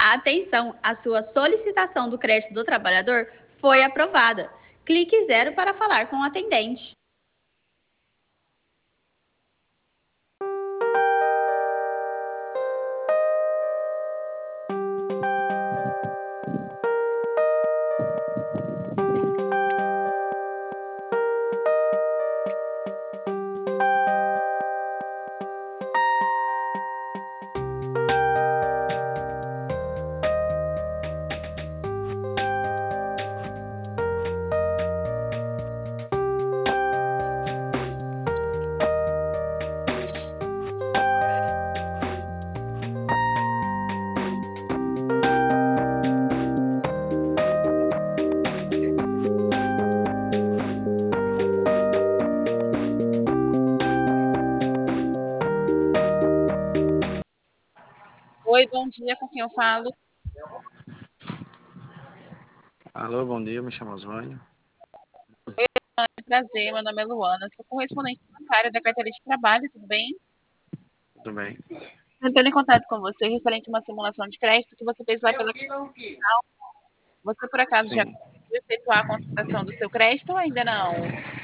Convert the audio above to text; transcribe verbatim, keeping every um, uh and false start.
Atenção, a sua solicitação do crédito do trabalhador foi aprovada. Clique zero para falar com o atendente. Oi, bom dia, com quem eu falo? Alô, bom dia, me chamo Osvânio. Prazer, meu nome é Luana, sou correspondente bancária da carteira de trabalho, tudo bem? Tudo bem? Entrando em contato com você referente a uma simulação de crédito que você fez lá pela... Você, por acaso, já Sim. conseguiu efetuar a contratação do seu crédito ou ainda não?